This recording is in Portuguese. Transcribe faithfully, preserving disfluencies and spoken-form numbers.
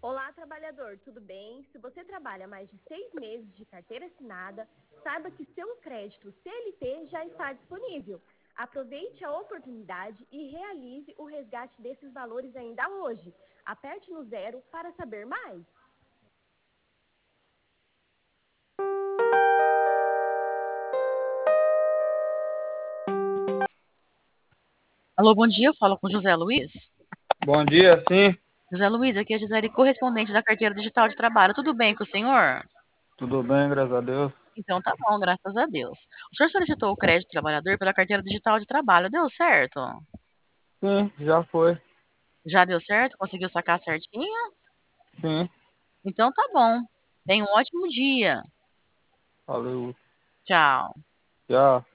Olá, trabalhador, tudo bem? Se você trabalha mais de seis meses de carteira assinada, saiba que seu crédito C L T já está disponível. Aproveite a oportunidade e realize o resgate desses valores ainda hoje. Aperte no zero para saber mais. Alô, bom dia, eu falo com José Luiz. Bom dia, sim. José Luiz, aqui é a Gisele, correspondente da carteira digital de trabalho. Tudo bem com o senhor? Tudo bem, graças a Deus. Então tá bom, graças a Deus. O senhor solicitou o crédito trabalhador pela carteira digital de trabalho. Deu certo? Sim, já foi. Já deu certo? Conseguiu sacar certinho? Sim, Então tá bom. Tenha um ótimo dia. valeu. Tchau. Já.